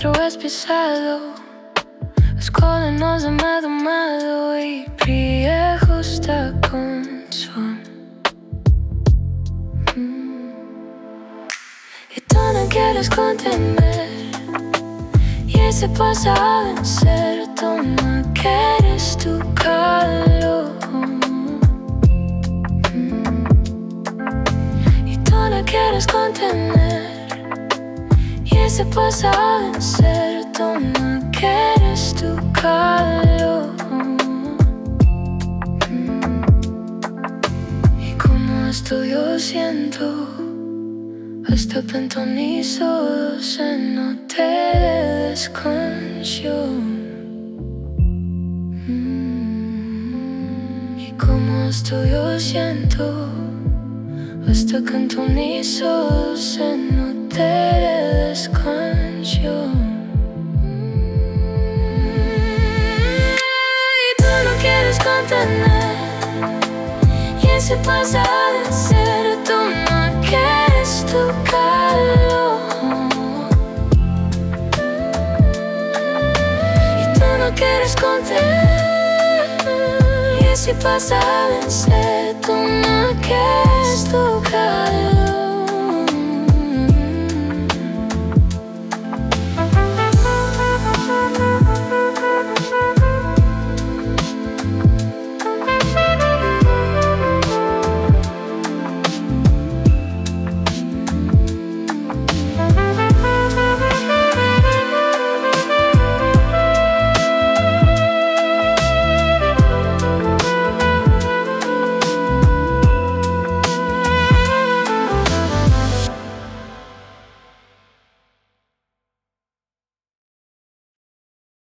otro vez pisado. Los colonos me ha domado y brilla justa con son. Y tú no quieres contener, y ese pasa a vencer. Tú no quieres tu calor, y tú no quieres contener, y ese pasa a vencer. Tú no quieres tu calor. Y como esto yo siento, hasta pentonizo se no te descanso. Y como esto yo siento, hasta cantonizo se no te descanso. Y tú no quieres contener, y ese pasa a vencer. Tú no quieres tu calor, y tú no quieres contener, y ese pasa a vencer. Tú no quieres tu calor.